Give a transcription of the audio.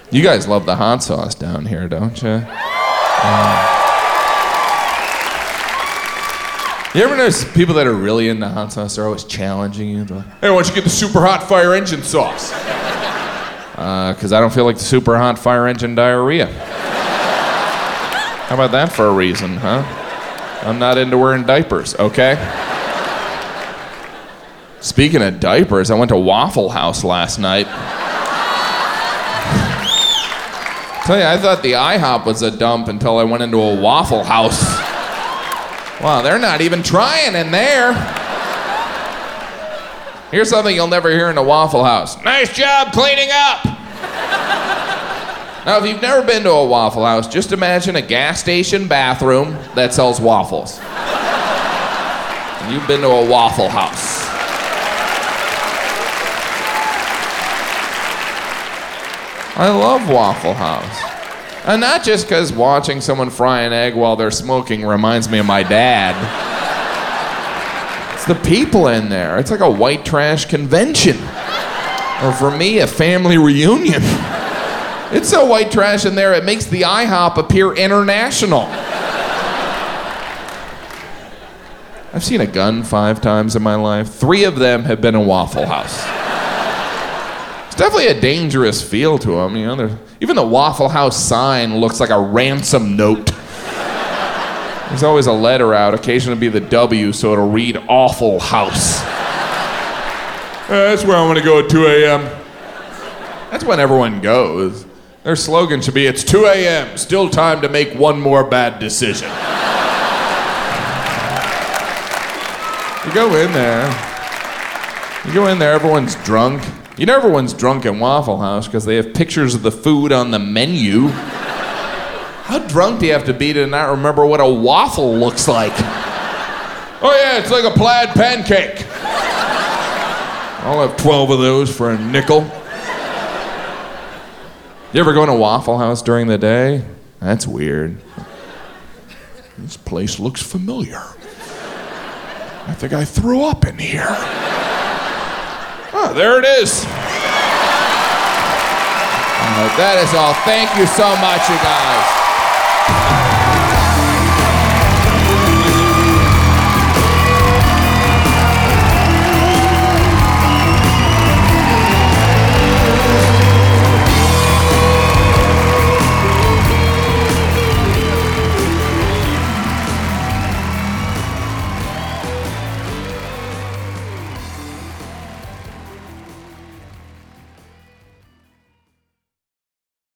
You guys love the hot sauce down here, don't you? You ever notice people that are really into hot sauce, they're always challenging you? They're like, hey, why don't you get the super hot fire engine sauce? Because I don't feel like the super hot fire engine diarrhea. How about that for a reason, huh? I'm not into wearing diapers, okay? Speaking of diapers, I went to Waffle House last night. Tell you, I thought the IHOP was a dump until I went into a Waffle House. Wow, they're not even trying in there. Here's something you'll never hear in a Waffle House. Nice job cleaning up. Now, if you've never been to a Waffle House, just imagine a gas station bathroom that sells waffles. You've been to a Waffle House. I love Waffle House. And not just because watching someone fry an egg while they're smoking reminds me of my dad. It's the people in there. It's like a white trash convention. Or for me, a family reunion. It's so white trash in there, it makes the IHOP appear international. I've seen a gun 5 times in my life. 3 of them have been a Waffle House. It's definitely a dangerous feel to them, you know. Even the Waffle House sign looks like a ransom note. There's always a letter out, occasionally be the W, so it'll read Awful House. That's where I want to go at 2 a.m. That's when everyone goes. Their slogan should be, it's 2 a.m., still time to make one more bad decision. You go in there, everyone's drunk. You know everyone's drunk in Waffle House because they have pictures of the food on the menu. How drunk do you have to be to not remember what a waffle looks like? Oh yeah, it's like a plaid pancake. I'll have 12 of those for a nickel. You ever go in a Waffle House during the day? That's weird. This place looks familiar. I think I threw up in here. Oh, there it is. That is all. Thank you so much, you guys.